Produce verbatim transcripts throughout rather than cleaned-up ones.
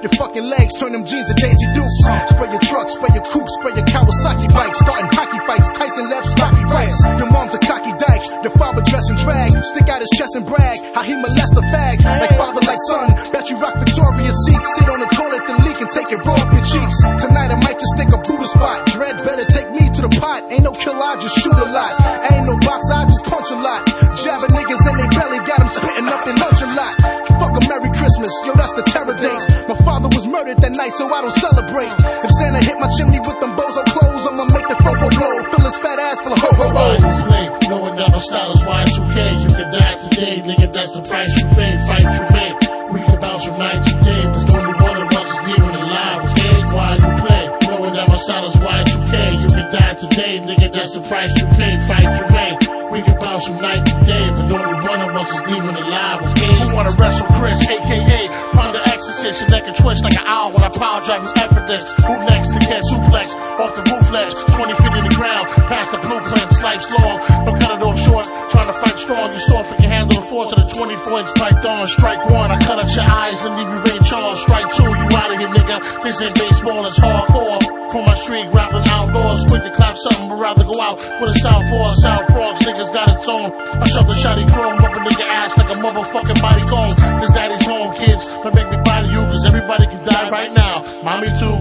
your fucking legs, turn them jeans to Daisy Dukes. Spray your truck, spray your coupe, spray your Kawasaki bike. Starting hockey fights, Tyson left, Rocky rights. Your mom's a cocky dyke, your father dressing drag. Stick out his chest and brag, how he molest the fags. Like father, like son, bet you rock Victoria's Secret. Sit on the toilet, then leak and take it raw off your cheeks. Tonight I might just stick a Buddha spot. Dread better take me to the pot. Ain't no killer, I just shoot a lot. Ain't no boxer, I just punch a lot. Jabbing niggas in they belly, got them spitting up in lunch a lot. Fuck a Merry Christmas, yo, that's the terror date. My father was murdered that night, so I don't celebrate. If Santa hit my chimney with them bozo clothes, I'ma make the fofo blow. Fill his fat ass full of ho-ho-ho. Knowing that my style is Y two K, you can die today, nigga, that's the price you pay. Fight for me, we can bounce from night to day, cause only one of us is even alive. Okay, why you play? Knowing that my style is Y two K, you can die today, nigga, that's the price you pay. Fight for me, we can bounce from night to day, but only one of us is even alive. Okay, who wanna wrestle Chris, aka Ponder Exorcist? Your neck can twitch like an owl when I power drive his effortless. Who next to catch suplex off the roof ledge? twenty feet in the ground, past the blueprint, life's long. Don't cut it off short, trying to fight strong. You soft, you can handle the force of the twenty-four inch python. Strike one, I cut out your eyes and leave you rain charge. Strike two, you out of here, nigga. This ain't baseball, it's hardcore. Call my street, rapping outdoors. Quick to clap something, but rather go out with a South Force. South Frogs, niggas got its own. I shove the shotty chrome up a nigga ass like a motherfucking body cone. Cause daddy's home, kids. Don't make me body you, cause everybody can die right now. Mommy too.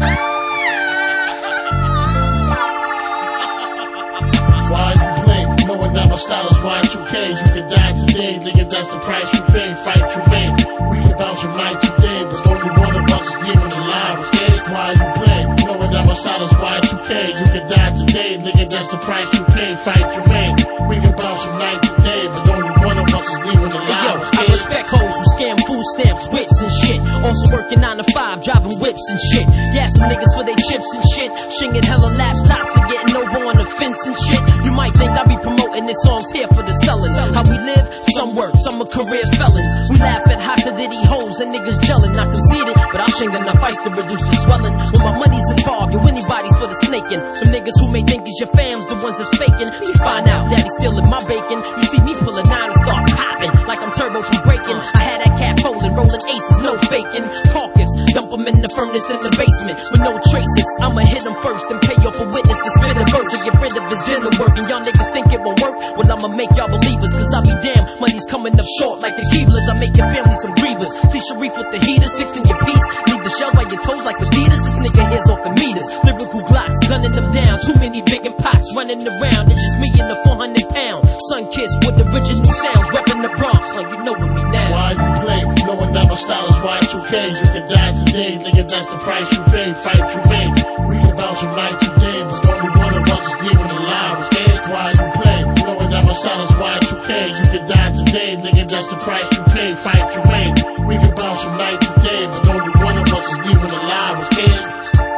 Why you play? Knowing that my style is Y two K, you can die today, nigga, that's the price you pay. Fight for me, we can bounce from night to day, but only one of us is even alive. Okay, why you play? Knowing that my style is Y two K, you can die today, nigga, that's the price you pay. Fight for me, we can bounce from night to day, but only one of us is even alive. Hey, yo, I respect hoes who scam food stamps, wits and shit. Also working nine to five, driving whips and shit. Yeah, some niggas for they chips and shit. Shinging hella laptops and getting over on the fence and shit. You might think I be promoting this songs here for the selling. How we live, some work, some are career felons. We laugh at hotter ditty hoes and niggas gelling. I conceded, but I'm shinging enough ice to reduce the swelling. When my money's involved, yo, anybody's for the snaking. Some niggas who may think is your fam's the ones that's faking. You find out daddy's stealing my bacon. You see me pull a nine and start popping like I'm turbo from breaking. I had that cat folding, rolling aces, no faking. Caucus, dump them in the furnace in the basement with no traces. I'ma hit him first and pay off a witness to spit a verse to get rid of his dinner work. And y'all niggas think it won't work? Well, I'ma make y'all believers, cause I'll be damn, money's coming up short like the Keeblers. I make your family some grievers. See Sharif with the heater, six in your piece. Leave the shells by your toes like Adidas. This nigga here's off the meters. Lyrical Glocks, gunning them down. Too many big and pots running around. It's just me and the four hundred pound sun kiss with the richest new sounds, repping the Bronx like you know with me now. Why you play? Knowing that my style is Y two K, you can die today, nigga, that's the price you pay. Fight for me, we can bounce from night to day, but only one of us is even alive. Okay, why you play? Knowing that my style is Y two K, you can die today, nigga, that's the price you pay. Fight for me, we can bounce from night to day, but only one of us is even alive. Okay.